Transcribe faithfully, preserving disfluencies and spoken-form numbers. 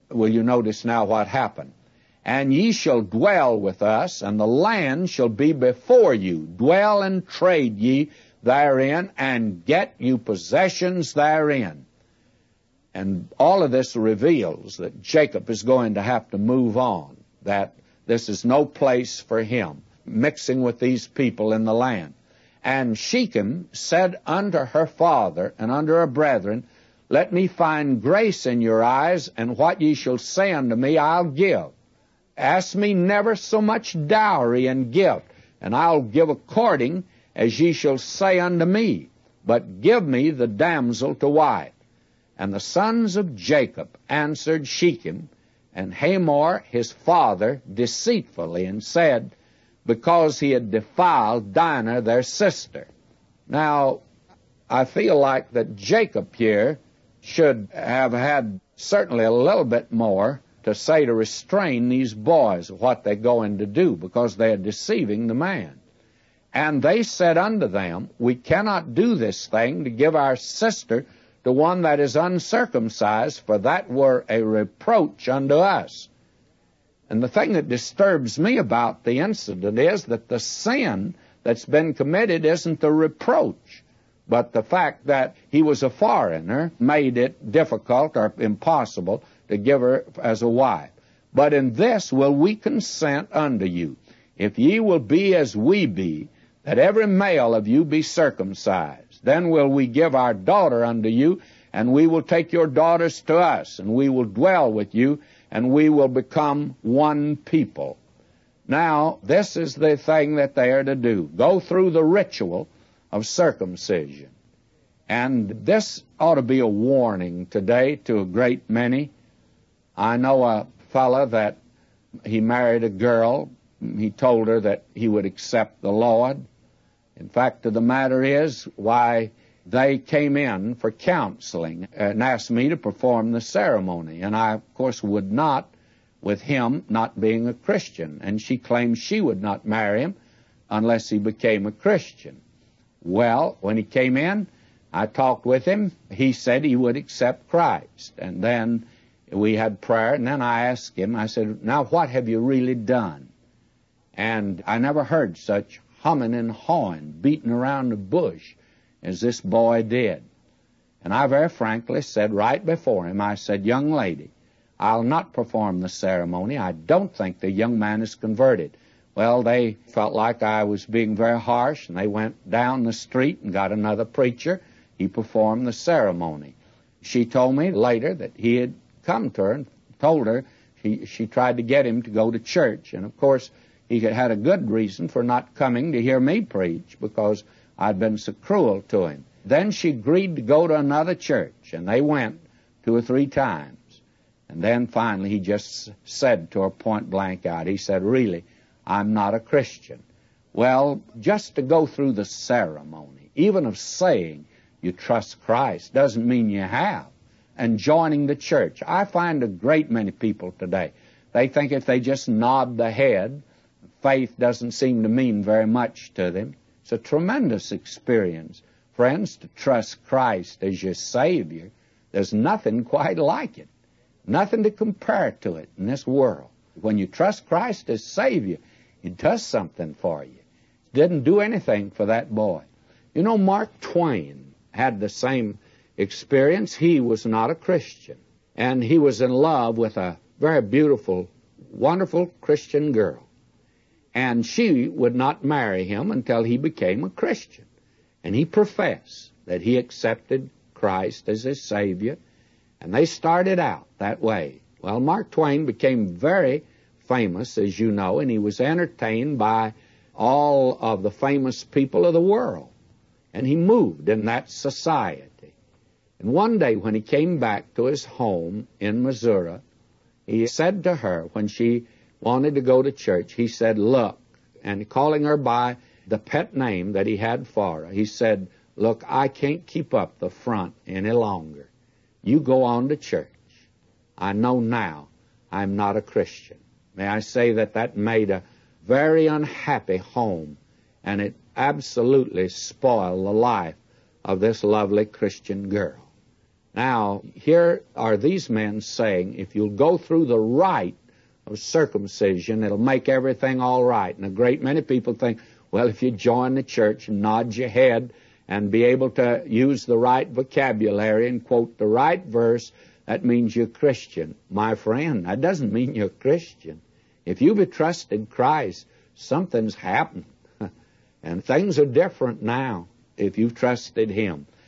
will you notice now what happened? And ye shall dwell with us, and the land shall be before you. Dwell and trade ye therein, and get you possessions therein. And all of this reveals that Jacob is going to have to move on, that this is no place for him, mixing with these people in the land. And Shechem said unto her father and unto her brethren, Let me find grace in your eyes, and what ye shall say unto me I'll give. Ask me never so much dowry and gift, and I'll give according as ye shall say unto me. But give me the damsel to wife. And the sons of Jacob answered Shechem and Hamor his father deceitfully, and said, because he had defiled Dinah their sister. Now, I feel like that Jacob here should have had certainly a little bit more to say to restrain these boys of what they're going to do, because they are deceiving the man. And they said unto them, We cannot do this thing to give our sister to one that is uncircumcised, for that were a reproach unto us. And the thing that disturbs me about the incident is that the sin that's been committed isn't the reproach, but the fact that he was a foreigner made it difficult or impossible to give her as a wife. But in this will we consent unto you, if ye will be as we be, that every male of you be circumcised. Then will we give our daughter unto you, and we will take your daughters to us, and we will dwell with you, and we will become one people. Now, this is the thing that they are to do. Go through the ritual of circumcision. And this ought to be a warning today to a great many. I know a fellow that he married a girl. He told her that he would accept the Lord. In fact, the matter is, why, they came in for counseling and asked me to perform the ceremony. And I, of course, would not, with him not being a Christian. And she claimed she would not marry him unless he became a Christian. Well, when he came in, I talked with him. He said he would accept Christ. And then we had prayer, and then I asked him, I said, now what have you really done? And I never heard such humming and hawing, beating around the bush as this boy did. And I very frankly said right before him, I said, young lady, I'll not perform the ceremony. I don't think the young man is converted. Well, they felt like I was being very harsh, and they went down the street and got another preacher. He performed the ceremony. She told me later that he had come to her and told her she, she tried to get him to go to church. And, of course, he had a good reason for not coming to hear me preach, because I'd been so cruel to him. Then she agreed to go to another church, and they went two or three times. And then finally he just said to her point blank out, he said, really, I'm not a Christian. Well, just to go through the ceremony, even of saying you trust Christ, doesn't mean you have. And joining the church. I find a great many people today, they think if they just nod the head, faith doesn't seem to mean very much to them. It's a tremendous experience, friends, to trust Christ as your Savior. There's nothing quite like it, nothing to compare to it in this world. When you trust Christ as Savior, He does something for you. He didn't do anything for that boy. You know, Mark Twain had the same experience. He was not a Christian, and he was in love with a very beautiful, wonderful Christian girl. And she would not marry him until he became a Christian. And he professed that he accepted Christ as his Savior, and they started out that way. Well, Mark Twain became very famous, as you know, and he was entertained by all of the famous people of the world. And he moved in that society. And one day when he came back to his home in Missouri, he said to her, when she wanted to go to church, he said, look, and calling her by the pet name that he had for her, he said, look, I can't keep up the front any longer. You go on to church. I know now I'm not a Christian. May I say that that made a very unhappy home, and it absolutely spoiled the life of this lovely Christian girl. Now, here are these men saying, if you'll go through the rite of circumcision, it'll make everything all right. And a great many people think, well, if you join the church and nod your head and be able to use the right vocabulary and quote the right verse, that means you're Christian. My friend, that doesn't mean you're Christian. If you've trusted Christ, something's happened. And things are different now if you've trusted Him.